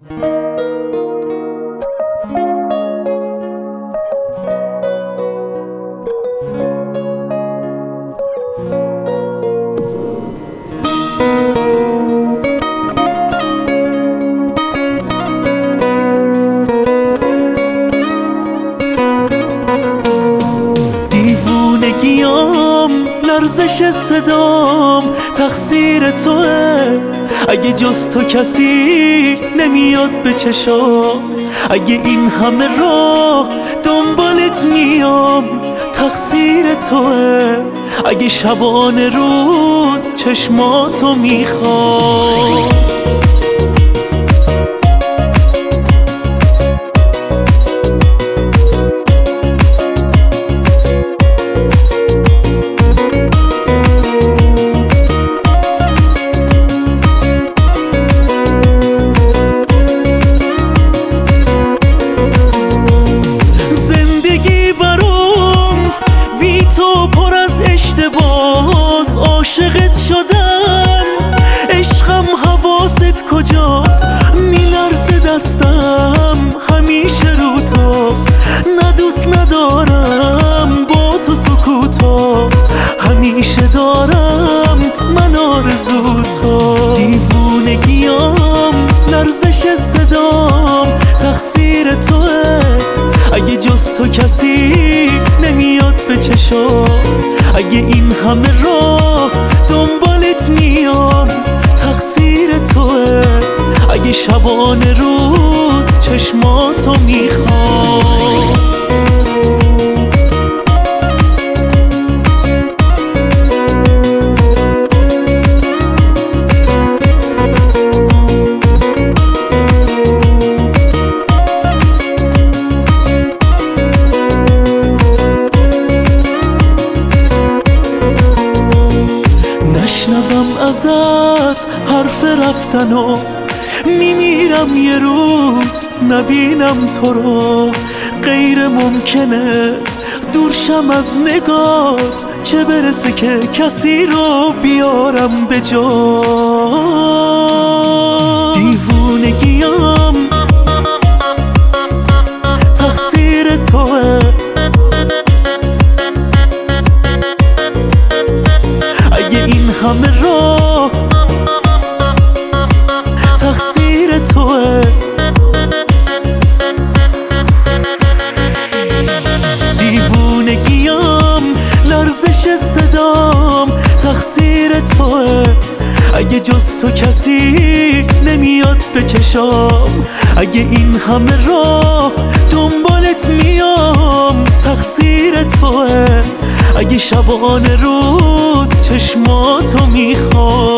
دیوونگیام لرزش صدام تقصیر توه. اگه جز تو کسی نمیاد به چشام، اگه این همه راه دنبالت میام تقصیر توه. اگه شبانه روز چشماتو میخوام، عاشقت شدم عشقم حواست کجاست؟ میلرزه دستم همیشه رو تو، نه دوست ندارم با تو سکوتا، همیشه دارم من آرزو تو. دیوونگیام لرزش صدام تقصیر توه. اگه جز تو کسی نمیاد به چشام، اگه این همه راه دنبالت میام تقصیر توه. اگه شبانه روز چشماتو میخوام، نشنوم ازت حرف رفتنو، میمیرم یه روز نبینم تو رو. غیر ممکنه دورشم از نگات، چه برسه که کسی رو بیارم به جا. دیوونگیام تقصیر توه. اگه این همه راه تقصیر توه. دیوونگیام لرزش صدام تقصیر توه. اگه جز تو کسی نمیاد به چشام، اگه این همه راه دنبالت میام تقصیر توه. اگه شبانه روز چشماتو میخوام،